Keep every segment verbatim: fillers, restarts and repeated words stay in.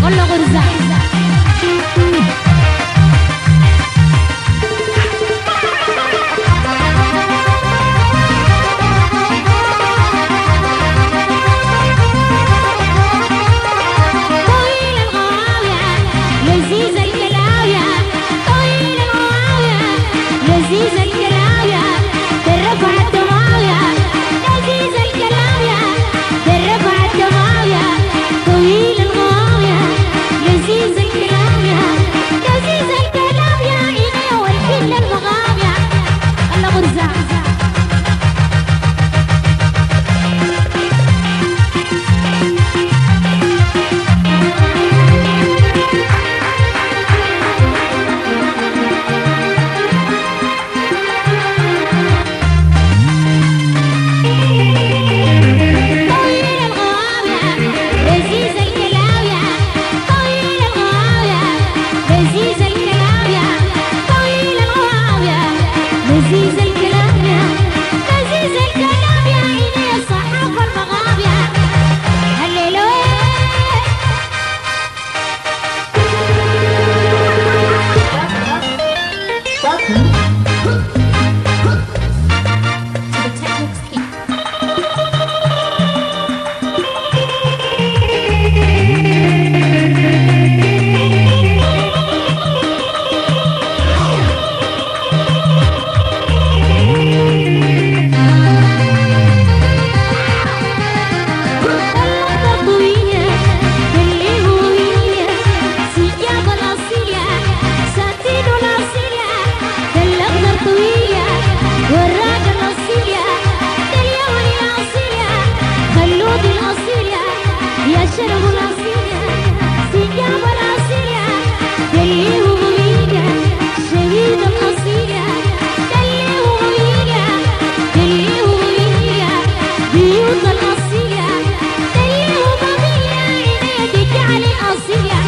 والله غرزة. طويل الغاوية لذيذ الكلاوية، طويل الغاوية لذيذ الكلاوية، بالرفع الدماوية لذيذ الكلاوية، بالرفع الدماوية، طويل الغاوية لذيذ الكلاوية، لذيذ الكلاوية إيدي والكل المغاوية. الله غرزة. طويل الغاوية لذيذ الكلاوية، طويل الغاوية لذيذ الكلاوية، طويل الغاوية لذيذ الكلاوية، لذيذ الكلاوية إيدي الصحافة المغاوية. هللويا. طويلة باللي هو هي سياب الأصيلة، ساتين الأصيلة، بالأخضر طويلة والراجل الأصيلة، باليمن الأصيلة، خلود الأصيلة، يا شرب الأصيلة، سياب الأصيلة، باللي هو هي شهيد الأصيلة، باللي هو هي، باللي هو هي بيوت الأصيلة، باللي هو هي عينيك علي أصيلة.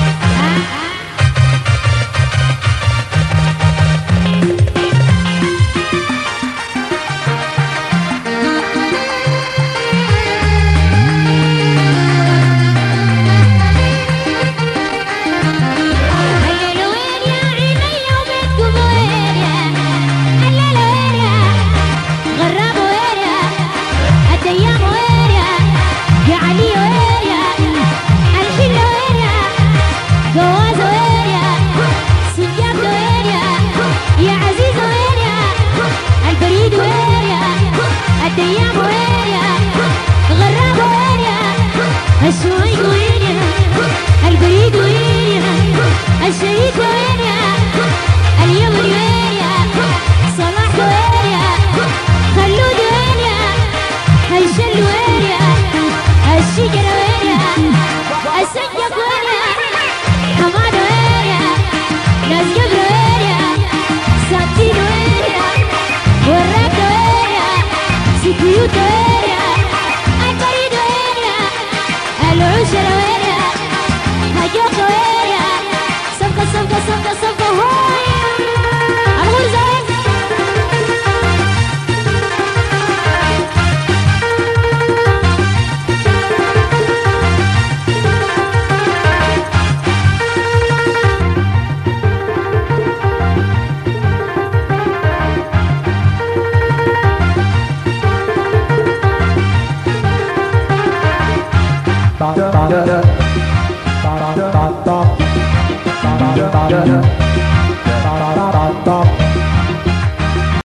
هللوين يا عيني وبيتكم وين يا هللوين يا غراب وين يا الديام وين يا يا علي وين يا الحل وين يا جواز وين يا سياب وين يا يا عزيز وين يا البريد وين يا الديام وين يا غراب وين يا الشويق وين يا البريد وين يا الشهيد وين يا اليمن وين يا صلاح وين يا خلود وين يا هيشل وين يا الشجر وين يا السجق وين يا حماد وين يا ناس جبر وين يا ساتين وين يا والراب وين يا سكيوت وين يا البريد وين يا العشرة وين يا هجوك وين يا صفقة صفقة صفقة صفقة هوي الغرزة وين. da da da da da da da da da da da